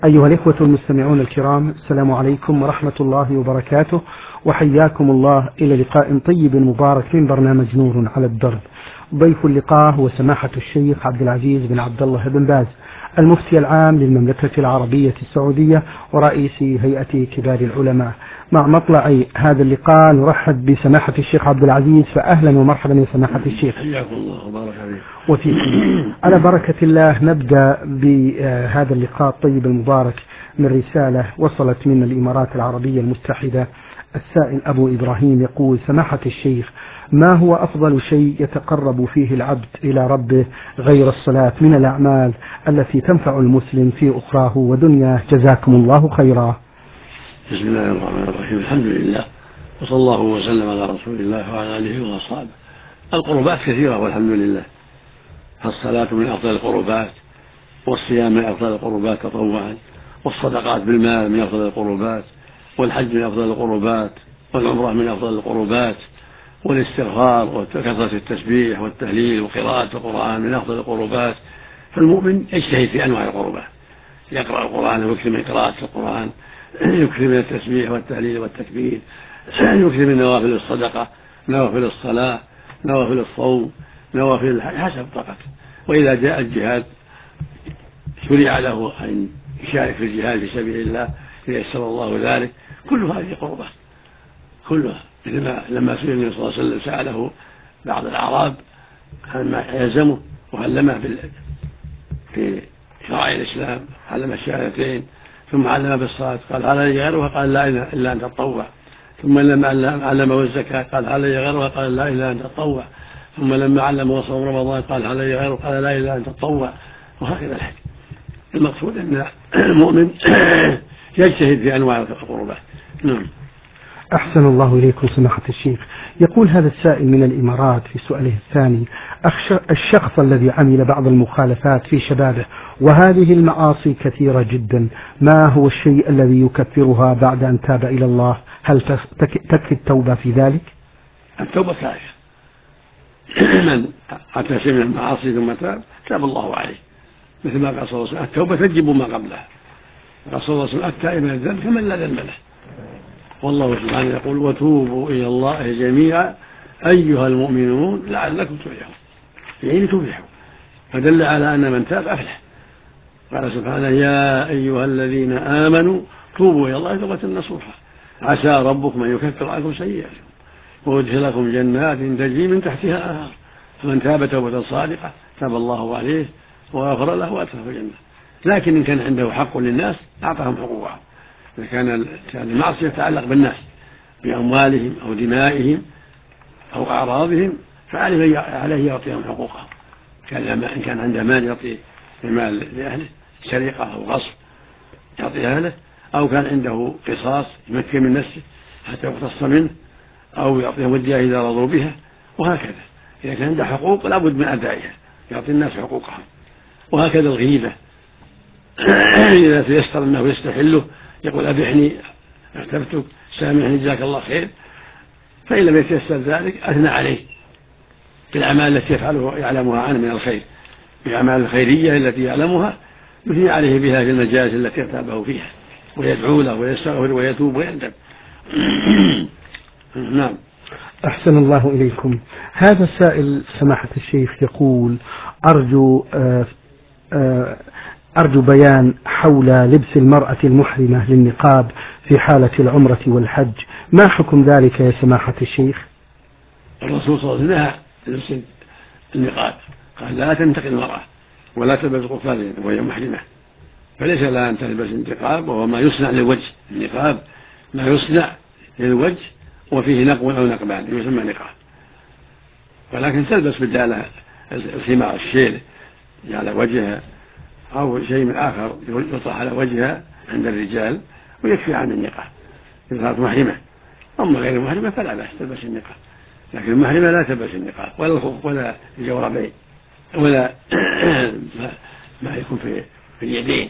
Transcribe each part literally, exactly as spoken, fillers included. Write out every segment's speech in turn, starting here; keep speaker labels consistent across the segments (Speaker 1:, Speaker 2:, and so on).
Speaker 1: أيها الإخوة المستمعون الكرام، السلام عليكم ورحمة الله وبركاته، وحياكم الله إلى لقاء طيب مبارك من برنامج نور على الدرب. ضيف اللقاء هو سماحة الشيخ عبد العزيز بن عبد الله بن باز، المفتي العام للمملكة العربية السعودية ورئيس هيئة كبار العلماء. مع مطلع هذا اللقاء نرحب بسماحة الشيخ عبد العزيز، فأهلا ومرحبا يا سماحة الشيخ.
Speaker 2: حياكم الله وبارك عليك.
Speaker 1: وفيكم. على بركة الله نبدأ بهذا اللقاء الطيب المبارك من رسالة وصلت من الإمارات العربية المتحدة. السائل أبو إبراهيم يقول: سماحة الشيخ، ما هو أفضل شيء يتقرب فيه العبد إلى ربه غير الصلاة من الأعمال التي تنفع المسلم في أخراه ودنياه؟ جزاكم الله خيرا.
Speaker 2: بسم الله الرحمن الرحيم. الحمد لله، وصلى الله وسلم على رسول الله وعلى آله وأصحابه. القربات كثيرة والحمد لله، فالصلاة من أفضل القربات، والصيام من أفضل القربات تطوعا، والصدقات بالمال من أفضل القربات، والحج من أفضل القربات، والعمرة من أفضل القربات، والاستغفار وكثرة التسبيح والتهليل وقراءة القرآن من أفضل القربات. فالمؤمن يجتهد في أنواع القربات، يقرأ القرآن ويكثر من قراءة القرآن، يكثر من التسبيح والتهليل والتكبير، يكثر من نوافل الصدقة، نوافل الصلاة، نوافل الصوم، نوافل الحج حسب طاقته. وإذا جاء الجهاد شرع له أن يشارك في الجهاد في سبيل الله ليسر الله ذلك. كل هذه قربة كلها، مثل لما سئل النبي صلى الله عليه وسلم سأله بعض الأعراب عما يلزمه وعلمه في شرائع الإسلام، علم الشهادتين ثم علم بالصلاة قال هل لي غيرها؟ قال لا إلا أن تتطوع. ثم لما علمه الزكاة قال هل لي غيرها؟ قال لا إلا أن تتطوع. ثم لما علمه صوم رمضان قال هل لي غيره؟ قال لا إلا أن تتطوع. وهكذا الحج. المقصود أن المؤمن يجتهد في أنواع القربات. نعم.
Speaker 1: أحسن الله إليكم سماحة الشيخ. يقول هذا السائل من الإمارات في سؤاله الثاني: الشخص الذي عمل بعض المخالفات في شبابه وهذه المعاصي كثيرة جدا، ما هو الشيء الذي يكفرها بعد أن تاب إلى الله؟ هل تكفي التوبة في ذلك؟
Speaker 2: التوبة كافية. من أتى شيء من المعاصي ثم تاب تاب الله عليه، مثل ما قال صلى الله عليه وسلم: التوبة تجب ما قبلها. قال صلى الله عليه وسلم: التائب من الذنب كمن لا ذنب له. والله سبحانه يقول: وتوبوا إلى الله جميعا أيها المؤمنون لعلكم تفلحون، يعني تفلحوا، فدل على أن من تاب أفلح. قال سبحانه: يا أيها الذين آمنوا توبوا إلى الله توبة نصوحا عسى ربكم أن يكفر عنكم سيئاتكم ويدخلكم جنات تجري من تحتها الأنهار فمن تاب توبة صادقة تاب الله عليه وغفر له وأدخله الجنة. لكن إن كان عنده حق للناس أعطاهم حقوقهم. إذا كان المعصية تتعلق بالناس بأموالهم أو دمائهم أو أعراضهم فعليه يعطيهم حقوقهم. إن كان عنده مال يعطي المال لأهله، سرقة أو غصب يعطي أهله، أو كان عنده قصاص يمكن من نفسه حتى يقتص منه، أو يعطيهم الدية إذا رضوا بها، وهكذا. إذا كان عنده حقوق لابد من أدائها، يعطي الناس حقوقهم. وهكذا الغيبة إذا تيسر أنه يستحله يقول: أبحني اغتبتك سامحني جزاك الله خير. فإن لم يتيسر ذلك أثنى عليه بالأعمال التي يفعلها يعلمها عنه من الخير، بالأعمال الخيرية التي يعلمها يثني عليه بها في المجالس التي ارتابه فيها، ويدعو له ويستغفر ويتوب ويندم. نعم.
Speaker 1: أحسن الله إليكم. هذا السائل سماحة الشيخ يقول: أرجو آه آه أرجو بيان حول لبس المرأة المحرمة للنقاب في حالة العمرة والحج، ما حكم ذلك يا سماحة الشيخ؟
Speaker 2: الرسول صلى الله عليه وسلم نهى لبس النقاب، قال: لا تنتقي المرأة ولا تلبس قفازين وهي محرمة. فليس لها أن تلبس النقاب، وهو ما يصنع للوجه. النقاب ما يصنع للوجه وفيه نقو أو نقبان يسمى نقاب. ولكن تلبس بدالة الخمار الشيل على وجهها أو شيء من آخر يطرح على وجهها عند الرجال ويكفي عن النقاب إذا كانت محرمة. أما غير المحرمة فلا بأس تلبس النقاب، لكن المحرمة لا تلبس النقاب ولا الخف ولا الجوربين ولا ما يكون في في اليدين،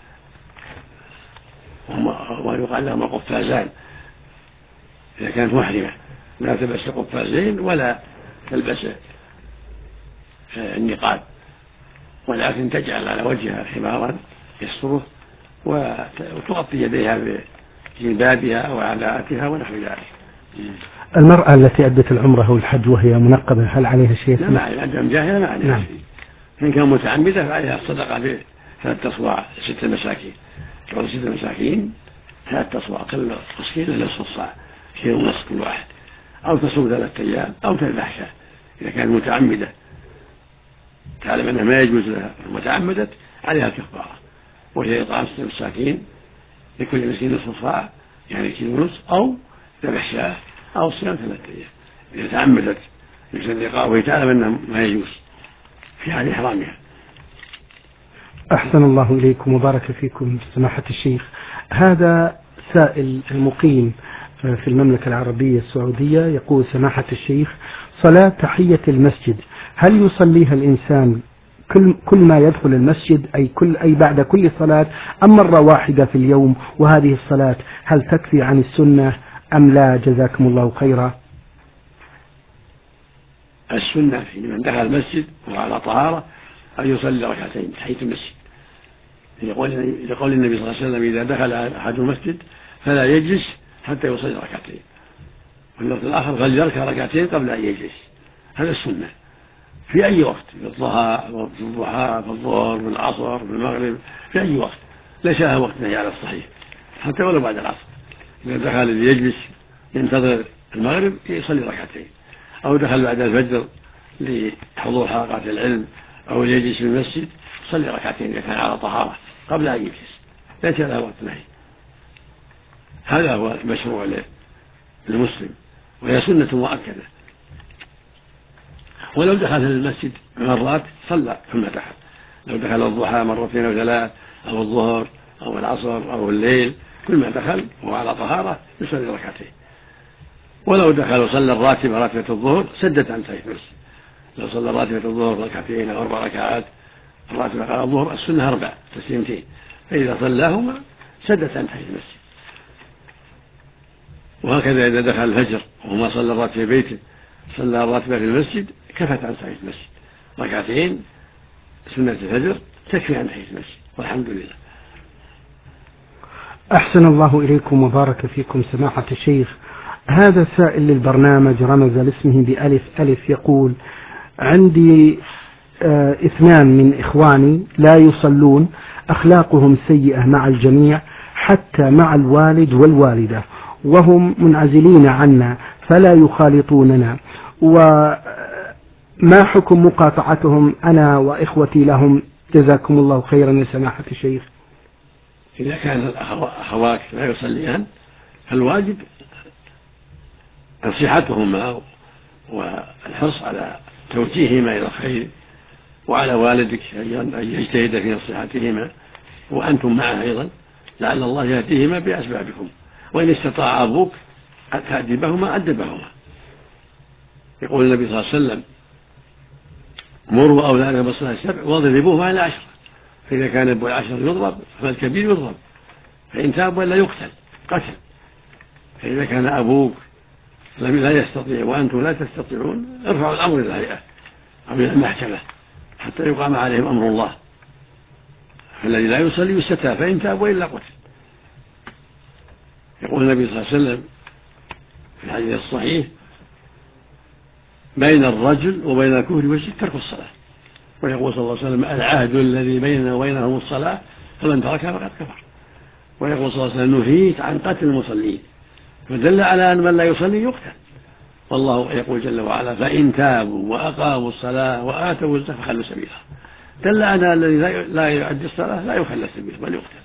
Speaker 2: ويقال لهم القفازان. إذا كانت محرمة لا تلبس القفازين ولا تلبس النقاب، ولكن تجعل على وجهها حمارا يستره وتغطي يديها بجلبابها أو عباءتها ونحو ذلك.
Speaker 1: المرأة التي أدت العمرة أو الحج وهي منقبة هل عليها شيء؟
Speaker 2: لا، ما عليها، أدم جاهلة ما عليها
Speaker 1: نعم.
Speaker 2: شيء. إن كان متعمدة فعليها الصدقة بثلاثة أصواع ستة مساكين، تعطي ستة مساكين ثلاثة أصواع كل مسكين نصف الصاع، كيلو ونصف كل واحد، أو تصوم ثلاثة أيام أو تذبح شاة إذا كانت متعمدة تعلم أنها ما يجوز لها متعمدة عليها كفارة، وهي إطعام ستة مساكين لكل مسكين نصف صاع يعني كيلو ونصف، أو ذبح شاة، أو صيام ثلاثة أيام إذا تعمدت مثل اللقاء وهي تعلم أنها ما يجوز في حال إحرامها.
Speaker 1: أحسن الله إليكم وبارك فيكم سماحة الشيخ. هذا سائل المقيم في المملكة العربية السعودية يقول: سماحة الشيخ، صلاة تحية المسجد هل يصليها الإنسان كل كل ما يدخل المسجد أي كل أي بعد كل صلاة أم مرة واحدة في اليوم؟ وهذه الصلاة هل تكفي عن السنة أم لا؟ جزاكم الله خيرا.
Speaker 2: السنة في من دخل المسجد وعلى طهارة أن يصلي ركعتين تحية المسجد، لقول النبي صلى الله عليه وسلم: إذا دخل أحد المسجد فلا يجلس حتى يصلي ركعتين، واللفظ الآخر: فليركع ركعتين قبل أن يجلس. هذا السنة في أي وقت، في الضحى في الضحى في الظهر في العصر في المغرب، في أي وقت، ليس لها وقت نهي على الصحيح، حتى ولو بعد العصر. إذا دخل ليجلس ينتظر المغرب يصلي ركعتين، أو دخل بعد الفجر لحضور حلقات العلم أو يجلس في المسجد يصلي ركعتين إذا كان على طهارة قبل أن يجلس، ليس لها وقت نهي. هذا هو المشروع للمسلم، وهي سنة مؤكدة. ولو دخل المسجد مرات صلى ثم دخل، لو دخل الضحى مرتين أو ثلاث أو الظهر أو العصر أو الليل، كل ما دخل وهو على طهارة يصلي ركعتين. ولو دخل وصلى الراتبة راتبة الظهر سدت عن تحية المسجد، لو صلى راتبة الظهر ركعتين أو أربع ركعات، الراتبة على الظهر السنة أربع تسليمتين، فإذا صلاهما سدت عن تحية المسجد. وهكذا إذا دخل الفجر وما صلى الراتبة في بيته صلى الراتبة في المسجد كفت عن تحية المسجد، ركعتين سنة الفجر تكفي عن تحية المسجد، والحمد لله.
Speaker 1: أحسن الله إليكم وبارك فيكم سماحة الشيخ. هذا سائل للبرنامج رمز لاسمه بألف ألف يقول: عندي آه اثنان من إخواني لا يصلون، أخلاقهم سيئة مع الجميع حتى مع الوالد والوالدة، وهم منعزلين عنا فلا يخالطوننا، وما حكم مقاطعتهم أنا وإخوتي لهم؟ جزاكم الله خيرا يا سماحة الشيخ.
Speaker 2: إذا كان الأخوات لا يصليان فالواجب نصيحتهما والحرص على توجيههما إلى الخير، وعلى والدك أن يجتهد في نصيحتهما وأنتم معه أيضا، لعل الله يهديهما بأسبابكم. وإن استطاع أبوك أن تأدبهما أدبهما. يقول النبي صلى الله عليه وسلم: مروا أولادكم بالصلاة السبع واضربوهم على عشر، فإذا كان ابو العشر يضرب فالكبير يضرب، فإن تاب ولا يقتل قتل. فإذا كان أبوك لم لا يستطيع وأنتم لا تستطيعون ارفعوا الأمر إلى الهيئة أو إلى المحكمة حتى يقام عليهم أمر الله. فالذي لا يصلي يستتاب، فإن تاب وإلا قتل. يقول النبي صلى الله عليه وسلم في الحديث الصحيح: بين الرجل وبين الكفر والشرك ترك الصلاة. ويقول صلى الله عليه وسلم: العهد الذي بيننا وبينهم الصلاة فمن تركها فقد كفر. ويقول صلى الله عليه وسلم: نهيت عن قتل المصلين، فدل على أن من لا يصلي يقتل. والله يقول جل وعلا: فإن تابوا وأقاموا الصلاة وآتوا الزكاة فخلوا سبيلها. دل على الذي لا يؤدي الصلاة لا يخلى سبيله بل يقتل.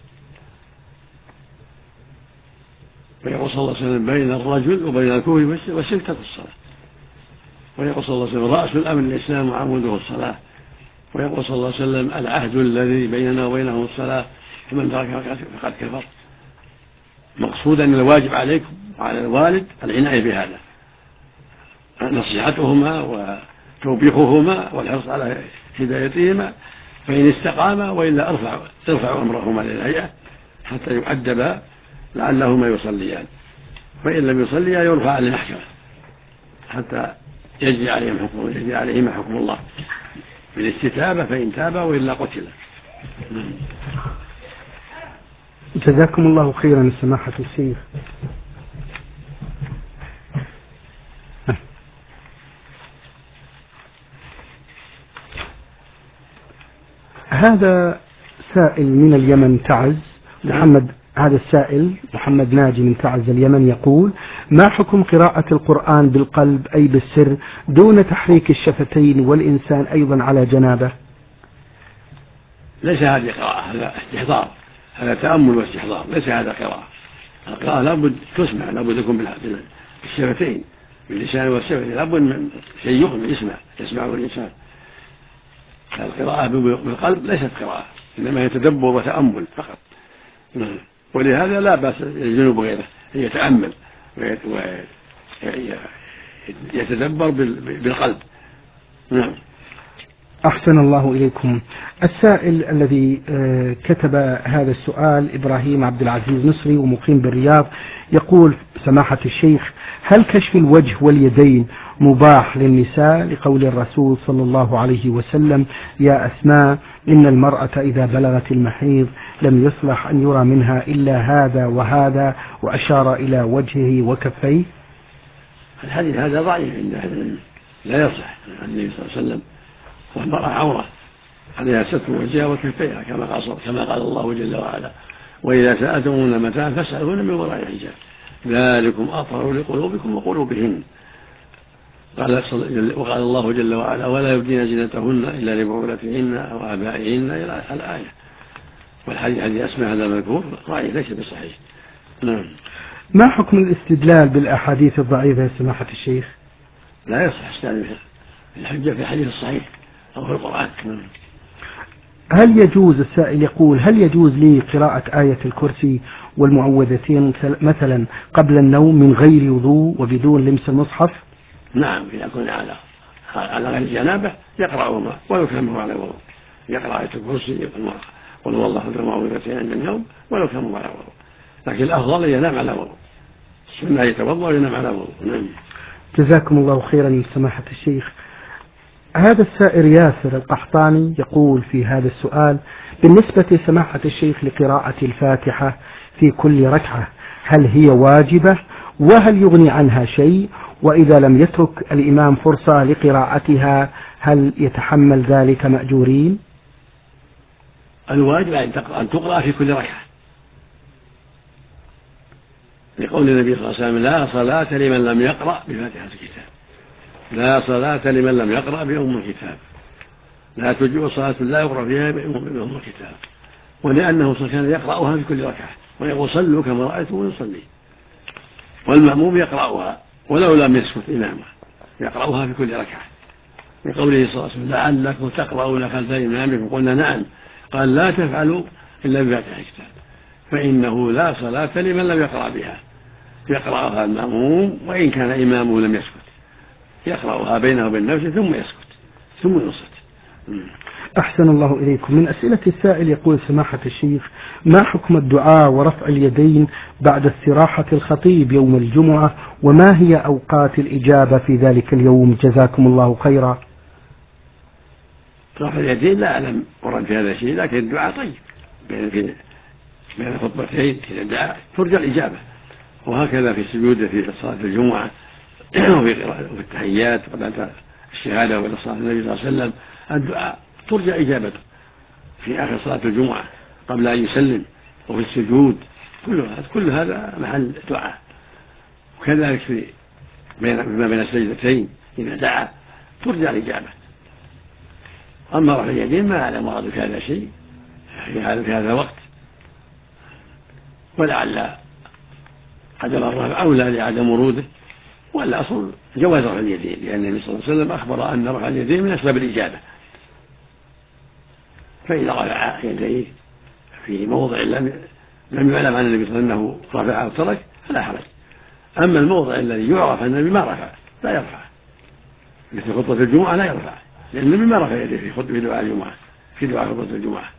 Speaker 2: ويقول صلى الله عليه وسلم: بين الرجل وبين الكفر والشرك ترك الصلاة. ويقول صلى الله عليه وسلم: رأس الأمر الإسلام وعموده الصلاة. ويقول صلى الله عليه وسلم: العهد الذي بيننا وبينهم الصلاة فمن تركها فقد كفر. مقصود أن الواجب عليكم وعلى الوالد العناية بهذا، نصيحتهما وتوبيخهما والحرص على هدايتهما، فإن استقاما وإلا ارفعوا ارفعوا أمرهما للهيئة حتى يؤدبا لعلهما يصليان، فإن لم يصليا يرفع للمحكمة حتى يجري عليهم حكم يجري عليهما حكم الله بالاستتابة، فإن تابا وإلا قتلا.
Speaker 1: جزاكم الله خيرا سماحة الشيخ. هذا سائل من اليمن تعز، محمد هذا السائل محمد ناجي من تعز اليمن يقول: ما حكم قراءة القرآن بالقلب أي بالسر دون تحريك الشفتين والإنسان أيضا على جنابه؟
Speaker 2: ليس هذه قراءة، هذا استحضار، هذا تأمل واستحضار، ليس هذا قراءة. القراءة لابد تسمع، لابد يكون بالشفتين باللسان والشفتين، لابد من شيء يغني يسمع يسمعه الإنسان. القراءة بالقلب ليست قراءة، إنما هي تدبر وتأمل فقط، ولهذا لا بأس الجنوب غيره أن يتأمل ويتدبر بالقلب. نعم.
Speaker 1: أحسن الله إليكم. السائل الذي كتب هذا السؤال إبراهيم عبد العزيز مصري ومقيم بالرياض يقول: سماحة الشيخ، هل كشف الوجه واليدين مباح للنساء لقول الرسول صلى الله عليه وسلم: يا أسماء إن المرأة إذا بلغت المحيض لم يصلح أن يرى منها إلا هذا وهذا، وأشار إلى وجهه وكفيه؟
Speaker 2: الحديث هذا ضعيف، لا يصح عن النبي صلى الله عليه وسلم، والمرأة عورة عليها ستر وجهها وكفيها كما قال كما قال الله جل وعلا: وإذا سألتموهن متاعا فاسألوهن من وراء حجاب ذلكم أطهر لقلوبكم وقلوبهن. وقال الله جل وعلا: ولا يبدين زينتهن إلا لبعولتهن أو آبائهن إلى الآية. والحديث حديث أسماء هذا المذكور ضعيف ليس بصحيح. نعم.
Speaker 1: ما حكم الاستدلال بالأحاديث الضعيفة يا سماحة الشيخ؟
Speaker 2: لا يصح استدلال الحجة في الحديث الصحيح أو في القرآن.
Speaker 1: هل يجوز، السائل يقول: هل يجوز لي قراءة آية الكرسي والمعوذتين مثلا قبل النوم من غير وضوء وبدون لمس المصحف؟
Speaker 2: نعم، إذا كنا على على غير جنابه يقرأهما ولو كان على وضوء، يقرأ آية الكرسي قل هو الله والمعوذتين عند النوم ولو كان على وضوء، لكن الأفضل أن ينام على وضوء، السنة يتوضأ وينام على وضوء. نعم.
Speaker 1: جزاكم الله خيرا سماحة الشيخ. هذا السائر ياسر القحطاني يقول في هذا السؤال: بالنسبة سماحة الشيخ لقراءة الفاتحة في كل ركعة، هل هي واجبة وهل يغني عنها شيء؟ وإذا لم يترك الإمام فرصة لقراءتها هل يتحمل ذلك مأجورين؟
Speaker 2: الواجب أن تقرأ في كل ركعة، لقول النبي صلى الله عليه وسلم: لا صلاة لمن لم يقرأ بفاتحة الكتاب، لا صلاة لمن لم يقرأ بأم الكتاب، لا تجوء صلاة لا يقرأ فيها بأم الكتاب. ولأنه كان يقرأها في كل ركعة ويقول: صلوا كما رأيتم يصلي. والمأموم يقرأها ولو لم يسكت إمامه، يقرأها في كل ركعة، لقوله صلى الله عليه وسلم: لعلكم تقرؤون خلف إمامكم. قلنا نعم. قال: لا تفعلوا إلا بفاتحة الكتاب، فإنه لا صلاة لمن لم يقرأ بها. يقرأها المأموم وإن كان إمامه لم يسكت، يقرأها بينه وبين نفسه ثم يسكت ثم ينصت.
Speaker 1: أحسن الله إليكم. من أسئلة السائل يقول: سماحة الشيخ، ما حكم الدعاء ورفع اليدين بعد استراحة الخطيب يوم الجمعة، وما هي أوقات الإجابة في ذلك اليوم؟ جزاكم الله خيرا.
Speaker 2: رفع اليدين لا أعلم ورد في هذا الشيء، لكن الدعاء طيب بين بين الخطبتين إذا دعا ترجى الإجابة، وهكذا في السجود في صلاة الجمعة وفي التحيات قبل الشهادة وإلى صلاة النبي صلى الله عليه وسلم الدعاء ترجى إجابته في آخر صلاة الجمعة قبل أن يسلم، وفي السجود كل هذا كل هذا محل دعاء. وكذلك في بين ما بين السجدتين إذا دعا ترجى الإجابة. أما رفع اليدين ما أعلم مراد في هذا شيء في هذا في هذا الوقت، ولعل عدم الرفع أولى لعدم وروده، ولا أصل جواز رفع اليدين، لأن النبي صلى الله عليه وسلم أخبر أن رفع اليدين من أسباب الإجابة. فإذا رفع يديه في موضع لم لم يعلم عن النبي صلى الله عليه وسلم أنه رفع أو ترك فلا حرج. أما الموضع الذي يعرف أن النبي ما رفع لا يرفع، مثل خطبة الجمعة لا يرفع، لأن النبي ما رفع يديه في خطبة دعاء الجمعة في دعاء خطبة الجمعة،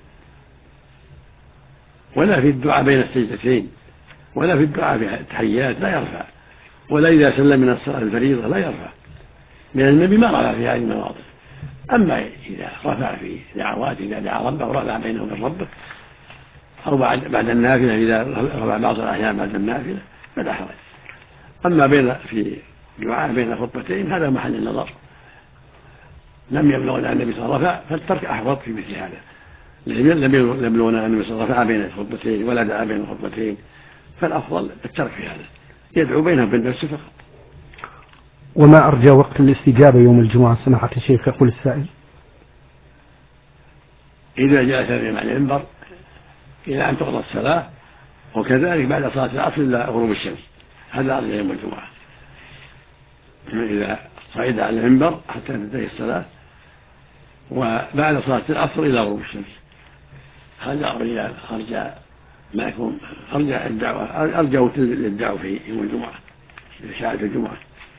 Speaker 2: ولا في الدعاء بين السجدتين، ولا في الدعاء في التحيات لا يرفع، ولا إذا سلم من الصلاة الفريضة لا يرفع، لأن النبي ما رفع في هذه المواضع. أما إذا رفع في دعوات إذا دعا ربه ورفع بينه وبين ربه أو بعد بعد النافلة إذا رفع بعض الأحيان بعد النافلة فلا حرج. أما بين في دعاء بين خطبتين هذا محل النظر، لم يبلغنا النبي صلى الله عليه وسلم فالترك أحوط في مثل هذا. لم يبلغنا النبي صلى الله عليه وسلم بين الخطبتين ولا دعا بين الخطبتين، فالأفضل الترك في هذا، يدعو بينهم بالنفس فقط.
Speaker 1: وما أرجى وقت الاستجابة يوم الجمعة سماحة الشيخ؟ يقول السائل:
Speaker 2: إذا جلس الإمام على المنبر إلى أن تقضى الصلاة، وكذلك بعد صلاة العصر إلى غروب الشمس، هذا أرجى يوم الجمعة. إذا صعد على المنبر حتى تنتهي الصلاة، وبعد صلاة العصر إلى غروب الشمس، هذا أرجى أرجى ما يكون أرجى الدعوة أرجى للدعوة في يوم الجمعة إذا شاءت الجمعة.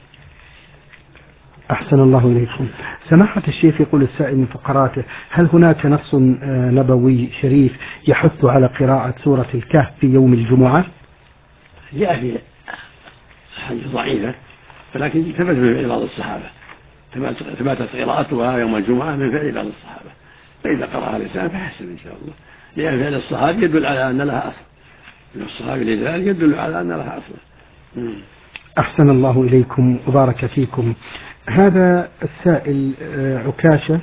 Speaker 1: أحسن الله إليكم. سماحة الشيخ يقول السائل من فقراته: هل هناك نص نبوي شريف يحث على قراءة سورة الكهف في يوم الجمعة؟
Speaker 2: جاء في حديث ضعيفة، ولكن ثبت من بعض الصحابة، ثبتت قراءتها يوم الجمعة من فعل بعض الصحابة، فإذا قرأها الإنسان فحسن إن شاء الله، لأن فعل الصحابي يدل على أن لها أصل، الصحابي لذلك يدل على أن لها أصل.
Speaker 1: أحسن الله إليكم وبارك فيكم. هذا السائل عكاشة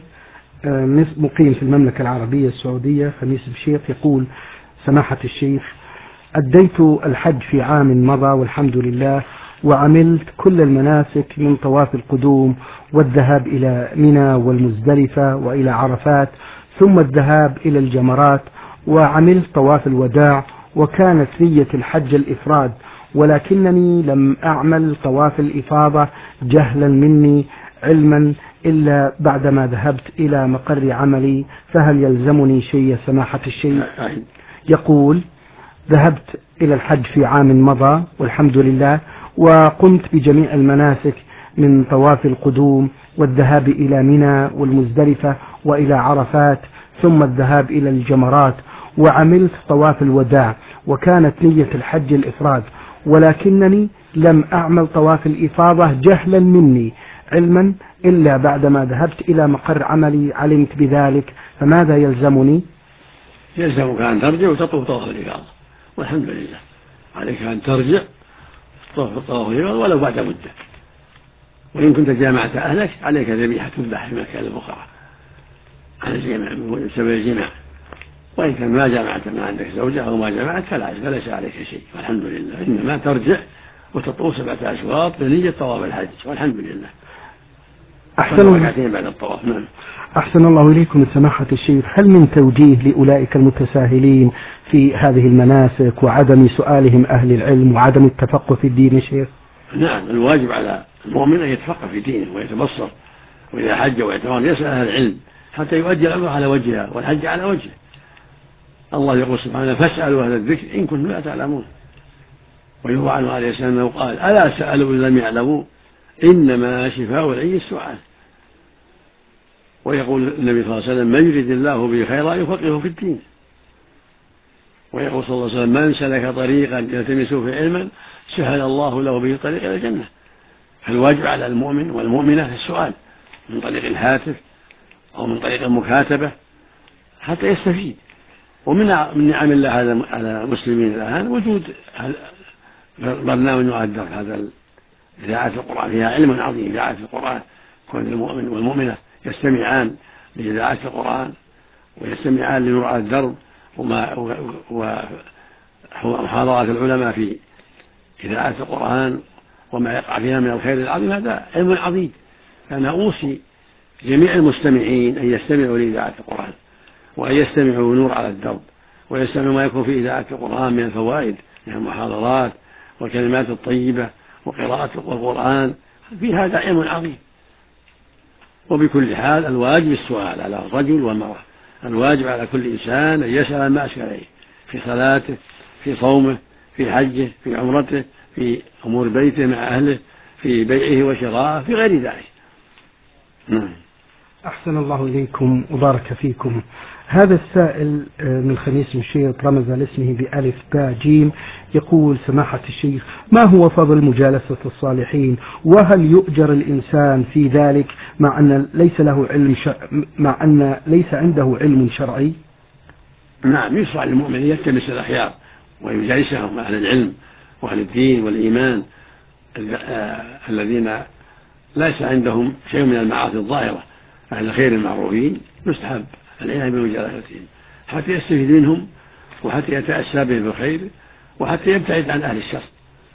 Speaker 1: مقيم في المملكة العربية السعودية خميس بشيخ يقول: سماحة الشيخ، أديت الحج في عام مضى والحمد لله، وعملت كل المناسك من طواف القدوم والذهاب إلى منى والمزدلفة وإلى عرفات، ثم الذهاب إلى الجمرات، وعملت طواف الوداع، وكانت نية الحج الإفراد، ولكنني لم أعمل طواف الإفاضة جهلا مني علما إلا بعدما ذهبت إلى مقر عملي، فهل يلزمني شيء يا سماحة الشيخ؟ يقول: ذهبت إلى الحج في عام مضى والحمد لله، وقمت بجميع المناسك من طواف القدوم والذهاب إلى منى والمزدلفة وإلى عرفات، ثم الذهاب إلى الجمرات، وعملت طواف الوداع، وكانت نية الحج الإفراد، ولكنني لم أعمل طواف الإفاضة جهلا مني علما إلا بعدما ذهبت إلى مقر عملي علمت بذلك، فماذا يلزمني؟
Speaker 2: يلزمك أن ترجع وتطوف طواف الإفاضة، والحمد لله. عليك أن ترجع طواف الإفاضة ولو بعد مدة، وإن كنت جامعت أهلك عليك ذبيحة تذبح في مكان البقعة عن الجماع بسبب الجماع، وإن كان ما جامعت ما عندك زوجة أو ما جامعت فليس عليك شيء، والحمد لله. إنما ترجع وتطوف سبعة أشواط بنية طواف الحج، والحمد لله. أحسن ركعتين بعد الطواف. نعم.
Speaker 1: أحسن الله إليكم سماحة الشيخ، هل من توجيه لأولئك المتساهلين في هذه المناسك وعدم سؤالهم أهل العلم وعدم التفقه في الدين يا شيخ؟
Speaker 2: نعم، الواجب على المؤمن أن يتفقه في دينه ويتبصر، وإذا حج واعتمر يسأل أهل العلم حتى يؤدي الأمر على وجهها والحج على وجهه. الله يقول سبحانه: فاسألوا أهل الذكر إن كنتم لا تعلمون. ويروى عنه عليه السلام أنه قال: ألا سألوا إن لم يعلموا إنما شفاء العي السؤال. ويقول النبي صلى الله عليه وسلم: من يريد الله به خيرا يفقهه في الدين. ويقول صلى الله عليه وسلم: من سلك طريقا يلتمس فيه علما سهل الله له به طريق إلى الجنة. فالواجب على المؤمن والمؤمنة السؤال من طريق الهاتف أو من طريق المكاتبة حتى يستفيد. ومن نعم الله على المسلمين الآن وجود برنامج مؤدر هذا إذاعة القرآن، فيها علم عظيم. إذاعة القرآن كون المؤمن والمؤمنة يستمعان لإذاعة القرآن ويستمعان لنور على الدرب ومحاضرات العلماء في إذاعة القرآن وما يقع فيها من الخير العظيم، هذا علم عظيم. فأنا أوصي جميع المستمعين أن يستمعوا لإذاعة القرآن، وأن يستمعوا نور على الدرب، ويستمعوا ما يكون في إذاعة القرآن من الفوائد من المحاضرات والكلمات الطيبة وقراءة القرآن، في هذا علم عظيم. وبكل حال الواجب السؤال على الرجل والمرأة، الواجب على كل إنسان أن يسأل ما أشكل عليه في صلاته، في صومه، في حجه، في عمرته، في أمور بيته مع أهله، في بيعه وشرائه، في غير ذلك. نعم.
Speaker 1: أحسن الله إليكم وبارك فيكم. هذا السائل من خميس مشيط رمز لاسمه بألف باء جيم يقول: سماحة الشيخ، ما هو فضل مجالسة الصالحين، وهل يؤجر الإنسان في ذلك مع أن ليس له علم شرع مع أن ليس عنده علم شرعي؟
Speaker 2: نعم يشرع للمؤمن يلتمس الأخيار ويجالسهم أهل العلم وأهل الدين والإيمان الذين ليس عندهم شيء من المعاصي الظاهرة، أهل الخير المعروفين يستحب العناية بمجالستهم حتى يستفيد منهم وحتى يتأسى بهم بالخير وحتى يبتعد عن أهل الشر.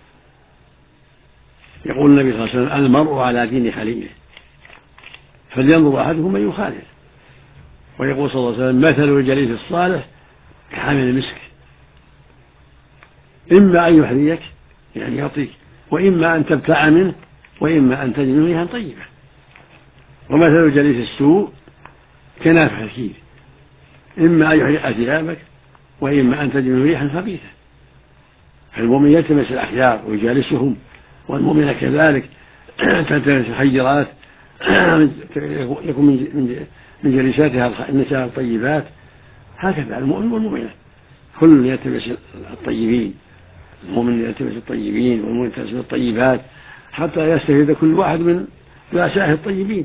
Speaker 2: يقول النبي صلى الله عليه وسلم: المرء على دين خليله فلينظر أحدهم من يخالف. ويقول صلى الله عليه وسلم: مثل الجليس الصالح كحامل المسك، إما أن يحذيك يعني يعطيك، وإما أن تبتاع منه، وإما أن تجد منه ريحا طيبة. ومثل الجليس السوء كنافح الكير، إما أن يحرق ثيابك، وإما أن تجد منه ريحا خبيثة. فالمؤمن يلتمس الأخيار ويجالسهم، والمؤمن كذلك تلتمس الخيرات يكون من جلساتها النساء الطيبات. هكذا المؤمن والمؤمنة كل يلتمس الطيبين، المؤمن يلتمس الطيبين والمؤمن يلتمس الطيبات حتى يستفيد كل واحد من رؤسائه الطيبين.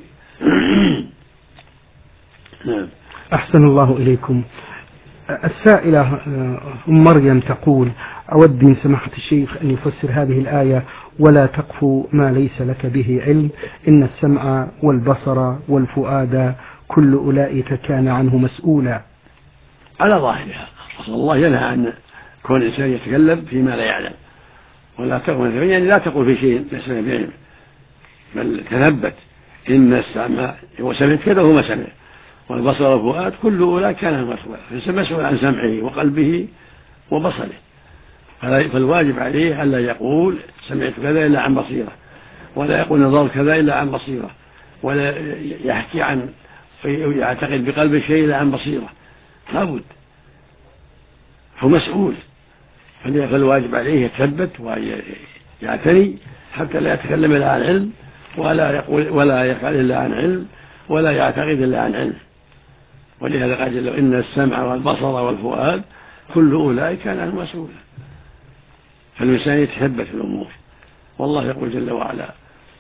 Speaker 1: نعم. أحسن الله إليكم. السائلة أم مريم تقول: أود من سماحة الشيخ أن يفسر هذه الآية: ولا تقف ما ليس لك به علم إن السمع والبصر والفؤاد كل أولئك كان عنه مسؤولا.
Speaker 2: على ظاهرها أصل الله ينهى عن كون الإنسان يتكلم فيما لا يعلم، ولا تقف يعني لا تقول في شيء ليس لك بعلم، بل تثبت إن السمع وسمعت كذا وما سمع، والبصر والفؤاد كل أولئك كان مسؤولا، مسؤول عن سمعه وقلبه وبصره. فالواجب عليه ألا يقول سمعت كذا إلا عن بصيرة، ولا يقول نظرت كذا إلا عن بصيرة، ولا يحكي عن يعتقد بقلبه شيء إلا عن بصيرة. لابد هو مسؤول، فالواجب عليه يتثبت ويعتني حتى لا يتكلم إلا عن علم، ولا يقول ولا يفعل إلا عن علم، ولا يعتقد إلا عن علم. ولهذا قال جل: إن السمع والبصر والفؤاد كل أولئك كان عنه مسؤولا. فالإنسان يتثبت في الأمور، والله يقول جل وعلا: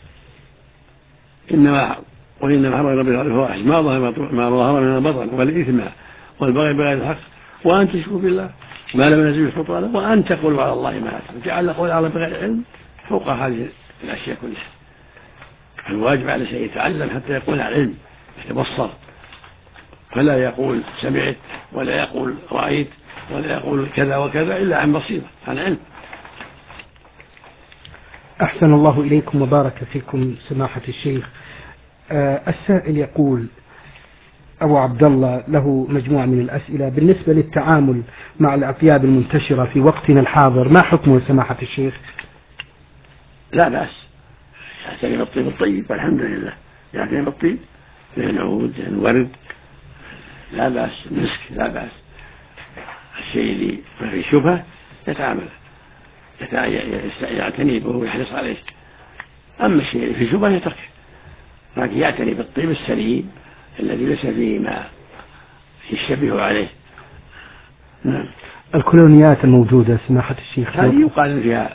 Speaker 2: إنما وإنما حرم ربنا الفواحش ما ظهر من البطن والإثم والبغي بغير الحق وأن تشركوا بالله ما لم ينزل سلطانه وأن تقولوا على الله ما لا تعلمون. جعل قول على بغير علم فوق هذه الأشياء كلها. الواجب على شيء يتعلم حتى يقول على علم يتبصر، فلا يقول سمعت ولا يقول رأيت ولا يقول كذا وكذا إلا عن بصيرة عن علم.
Speaker 1: أحسن الله إليكم وبارك فيكم سماحة الشيخ. آه السائل يقول: أبو عبد الله له مجموعة من الأسئلة بالنسبة للتعامل مع الأطياب المنتشرة في وقتنا الحاضر، ما حكمه سماحة الشيخ؟
Speaker 2: لا بأس، يعتني بالطيب الطيب والحمد لله، يعتني بالطيب لأن عود لأن ورد لا بأس، مسك لا بأس. الشيء اللي ما فيه شبهة يتعامل يعتني به ويحرص عليه، أما الشيء اللي فيه شبهة يتركه، لكن يعتني بالطيب السليم الذي ليس فيه ما يشبه عليه.
Speaker 1: نعم. الكولونيات الموجودة سماحة الشيخ
Speaker 2: هذه يقال فيها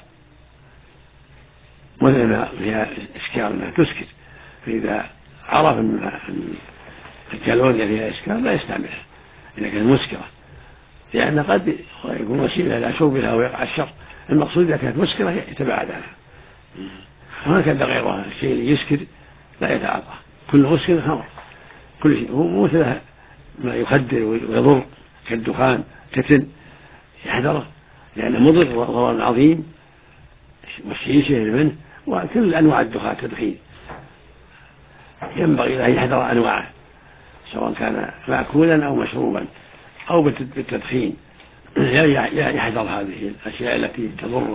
Speaker 2: مثلا فيها إشكال أنها تسكت، فإذا عرف أن الكالونيا فيها إشكال لا يستعملها إذا كانت مسكرة، لأن قد يكون وسيلة إلى شربها ويقع الشر. المقصود إذا كانت مسكرة يتباعد عنها. وهكذا غيرها الشيء اللي يسكر لا يتعاطى، كل مسكر خمر، كل شيء هو مثل ما يخدر ويضر كالدخان كتل يحذره لأنه مضر ضرر عظيم، والشيشة منه وكل أنواع الدخان تدخين ينبغي أن يحذر أنواعه سواء كان مأكولا أو مشروبا أو بالتدخين، يحذر هذه الأشياء التي تضره،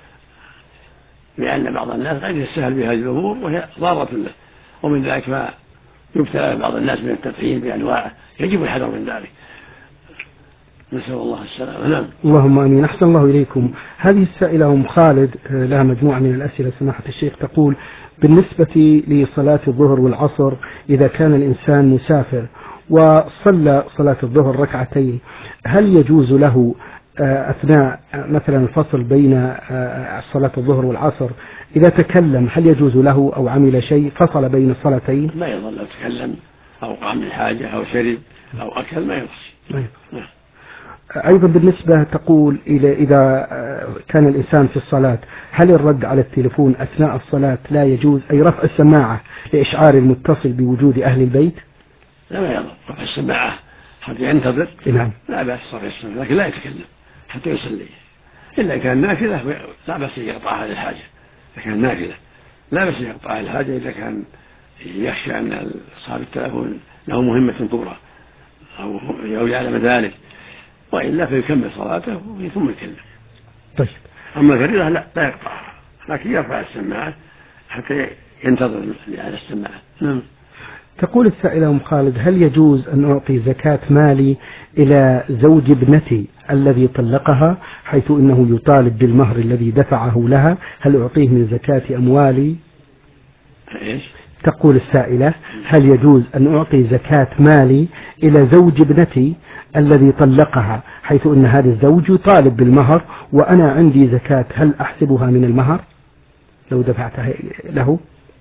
Speaker 2: لأن بعض الناس قد يستهل بهذه الأمور وهي ضارة له، ومن ذلك ما يبتلى بعض الناس من التدخين بأنواعه، يجب الحذر من ذلك. نسأل الله السلامة. نعم.
Speaker 1: اللهم آمين. أحسن الله إليكم. هذه السائلة أم خالد لها مجموعة من الأسئلة سماحة الشيخ، تقول: بالنسبة لصلاة الظهر والعصر إذا كان الإنسان مسافر وصلى صلاة الظهر ركعتين، هل يجوز له أثناء مثلا الفصل بين صلاة الظهر والعصر إذا تكلم، هل يجوز له أو عمل شيء فصل بين الصلاتين؟
Speaker 2: ما يظل تكلم أو قام بالحاجة أو شرب أو أكل ما يضر.
Speaker 1: أيضا بالنسبة تقول إلى إذا كان الإنسان في الصلاة هل الرد على التليفون أثناء الصلاة لا يجوز، أي رفع السماعة لإشعار المتصل بوجود أهل البيت؟
Speaker 2: لا ما يضر رفع السماعة حتى ينتظر.
Speaker 1: نعم.
Speaker 2: لا بأس رفع السماعة لكن لا يتكلم حتى يصلي، إلا كان نافلة لا بأس يقطعها للحاجة. إذا كان نافلة لا بأس يقطعها للحاجة إذا كان يخشى أن صاحب التليفون له مهمة كبرى أو أو يعلم ذلك، وإلا فيكمل صلاته ثم يكلم.
Speaker 1: طيب.
Speaker 2: أما الفريضة لا لا يقطعها لكن يرفع السماعة حتى ينتظر على السماعة. نعم.
Speaker 1: تقول السائلة أم خالد هل يجوز أن أعطي زكاة مالي إلى زوج ابنتي الذي طلقها حيث إنه يطالب بالمهر الذي دفعه لها، هل أعطيه من زكاة أموالي؟
Speaker 2: إيش؟
Speaker 1: تقول السائلة هل يجوز أن أعطي زكاة مالي إلى زوج ابنتي الذي طلقها حيث أن هذا الزوج يطالب بالمهر وأنا عندي زكاة، هل أحسبها من المهر لو دفعتها له؟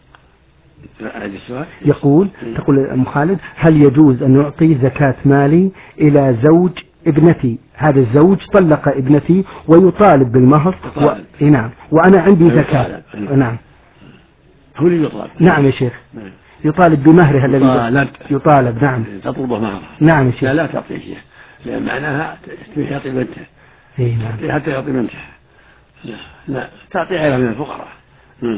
Speaker 1: يقول تقول أم خالد هل يجوز أن أعطي زكاة مالي إلى زوج ابنتي، هذا الزوج طلق ابنتي ويطالب بالمهر و... نعم وأنا عندي زكاة. نعم.
Speaker 2: هو اللي يطالب.
Speaker 1: نعم يا شيخ. يطالب بمهرها الذي
Speaker 2: يطالب.
Speaker 1: يطالب. نعم.
Speaker 2: تطلبه مهرها.
Speaker 1: نعم يا شيخ.
Speaker 2: لا لا تعطيه شيء لأن معناها يعطي بنتها.
Speaker 1: إيه نعم.
Speaker 2: حتى يعطي بنتها. لا لا تعطي غيرها من الفقراء. امم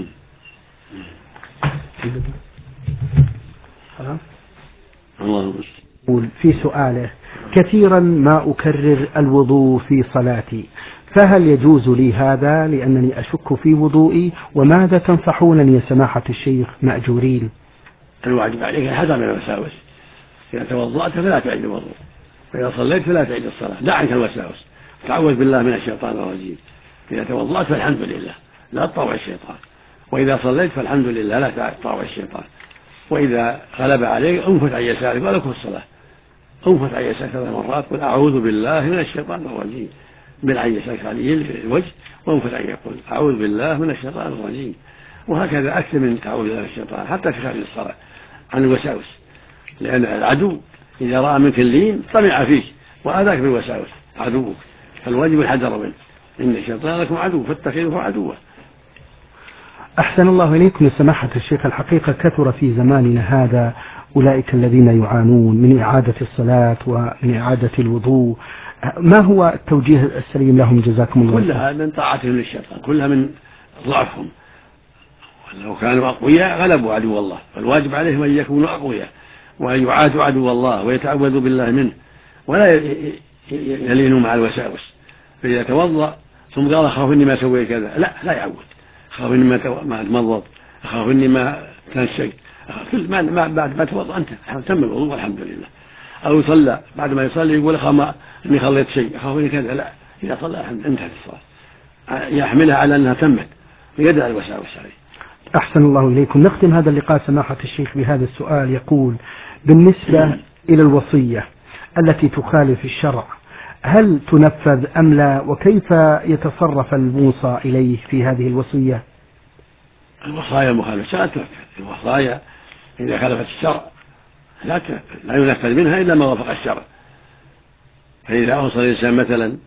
Speaker 2: الله
Speaker 1: يقول في سؤاله كثيرا ما أكرر الوضوء في صلاتي، فهل يجوز لي هذا لأنني أشك في وضوئي، وماذا تنصحونني يا سماحة الشيخ مأجورين؟
Speaker 2: الواجب عليك الحذر من الوساوس، إذا توضأت فلا تعيد الوضوء، وإذا صليت فلا تعيد الصلاة، دع عنك الوساوس، تعوذ بالله من الشيطان الرجيم. إذا توضأت فالحمد لله لا تطوع الشيطان، وإذا صليت فالحمد لله لا تطوع الشيطان، وإذا غلب عليك انفت عن يسارك ولك في الصلاة، انفت عن يسارك ثلاث مرات قل أعوذ بالله من الشيطان الرجيم، من عن يسارك عليه الوجه وانفت عن يقول أعوذ بالله من الشيطان الرجيم، وهكذا أكثر من تعوذ بالله من الشيطان حتى في خارج الصلاة عن الوساوس، لأن العدو إذا رأى منك اللين طمع فيك وآذاك بالوساوس عدوك، فالواجب الحذر منه، إن الشيطان لكم عدو فاتخذوه عدوا.
Speaker 1: أحسن الله إليكم يا سماحة الشيخ، الحقيقة كثر في زماننا هذا أولئك الذين يعانون من إعادة الصلاة ومن إعادة الوضوء، ما هو التوجيه السليم لهم جزاكم الله؟
Speaker 2: كلها من طاعتهم للشيطان، كلها من ضعفهم، ولو كانوا أقوياء غلبوا عدو الله، فالواجب عليهم أن يكونوا أقوياء وأن يعادوا عدو الله ويتعوذوا بالله منه ولا يلينوا مع الوساوس. فإذا توضأ ثم قال أخاف إني ما سوي كذا، لا لا يعود، أخاف إني ما أتمضض، أخاف إني ما تنسيت، كل ما ما بعد ما توضأ أنت تم الوضوء والحمد لله. أو يصلى بعد ما يصلي يقول أخاف إني خليت شيء، أخاف إني كذا، لا، إذا صلى الحمد انتهت الصلاة، يحملها على أنها تمت ويدع الوساوس عليه.
Speaker 1: أحسن الله إليكم. نختم هذا اللقاء سماحة الشيخ بهذا السؤال، يقول بالنسبة إلى الوصية التي تخالف الشرع هل تنفذ أم لا، وكيف يتصرف الموصى إليه في هذه الوصية؟
Speaker 2: الوصايا المخالفة لا تنفذ، الوصايا إذا خالفت الشرع لا لا ينفذ منها إلا ما وافق الشرع. فإذا أوصى الإنسان مثلا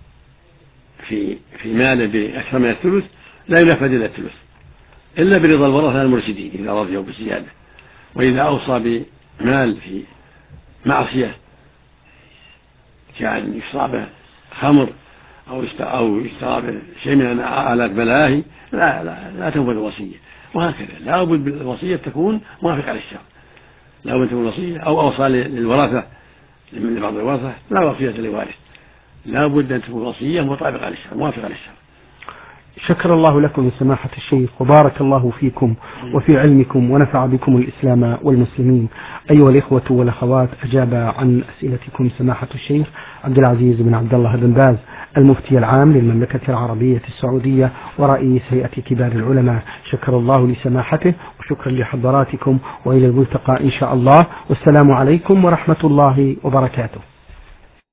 Speaker 2: في في ماله بأكثر من الثلث لا ينفذ إلا الثلث إلا برضا الورثة المرشدين إذا رضيوا بالزيادة. وإذا أوصى بمال في معصية كان يشترى به خمر أو أو يشترى به شيء من آلات ملاهي لا لا لا تنفذ الوصية. وهكذا لا بد بالوصية تكون موافقة للشرع، لا بد من الوصية. أو أوصى للورثة من بعض الورثة لا وصية لوارث، لا بد أن تكون وصية مطابقة للشرع موافقة للشرع.
Speaker 1: شكر الله لكم يا سماحة الشيخ، وبارك الله فيكم وفي علمكم ونفع بكم الإسلام والمسلمين. أيها الإخوة والأخوات، أجاب عن أسئلتكم سماحة الشيخ عبد العزيز بن عبد الله بن باز المفتي العام للمملكة العربية السعودية ورئيس هيئة كبار العلماء. شكر الله لسماحته وشكرا لحضراتكم، وإلى الملتقى إن شاء الله، والسلام عليكم ورحمة الله وبركاته.